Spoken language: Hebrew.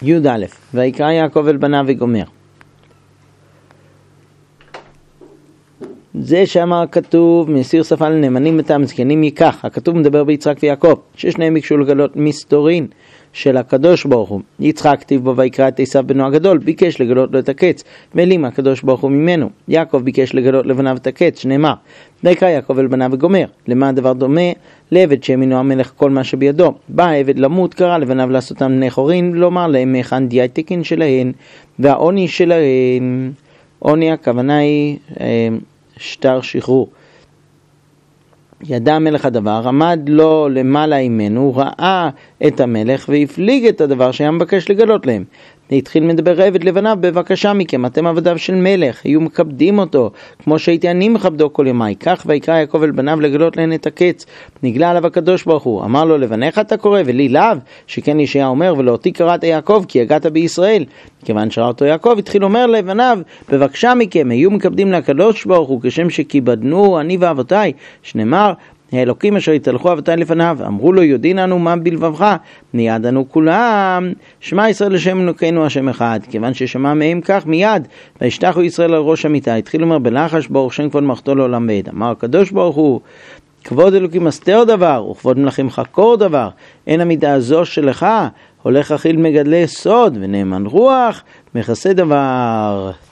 י"א, ויקרא יעקב אל בניו וגומר. זה שאמר כתוב, מסיר שפה לנאמנים בתם זקנים ייקח. הכתוב מדבר ביצחק ויעקב, ששניהם ביקשו לגלות מסתורין של הקדוש ברוך הוא. יצחק כתיב בו ויקרא את עשיו בנו הגדול, ביקש לגלות לו את הקץ, ואלים הקדוש ברוך הוא ממנו. יעקב ביקש לגלות לבניו את הקץ, שנאמר, ויקרא יעקב אל בניו וגומר. למה הדבר דומה? לעבד שהאמינו המלך כל מה שבידו. בא העבד למות, קרא לבניו לעשותם בני חורין, לומר להם מהיכן דיאטיקין שלהן, והעוני שלהן. עוני הכוונה היא שטר שחרור. ידע המלך הדבר, עמד לו למעלה ממנו, ראה את המלך והפליג את הדבר שהיה מבקש לגלות להם. התחיל מדבר עבד לבניו, בבקשה מכם, אתם עבדיו של מלך, היו מכבדים אותו, כמו שהייתי אני מכבדו כל ימי. כך ויקרא יעקב אל בניו לגלות להן את הקץ. נגלה עליו הקדוש ברוך הוא, אמר לו, לבניך אתה קורא ולי לאו? שכן ישעיה אומר, ולא אותי קראת יעקב, כי הגעת בישראל. כיוון שראה אותו יעקב, התחיל אומר לבניו, בבקשה מכם, היו מכבדים לקדוש ברוך הוא, כשם שכיבדנו אני ואבותיי, שנאמר, האלוקים אשר התהלכו אבותיי לפניו, אמרו לו, יודעים אנו מה בלבבך, מיד אנו כולם, שמע ישראל לשם אלוקינו השם אחד. כיוון ששמע מהם כך מיד, וישתחו ישראל על ראש המיטה. התחיל לומר בלחש, ברוך שם כבוד מלכותו לעולם ועד. אמר הקדוש ברוך הוא, כבוד אלוקים מסתר דבר, וכבוד מלכים חקור דבר. אין המידה הזו שלך, הולך אכיל מגדלי סוד, ונאמן רוח מכסה דבר.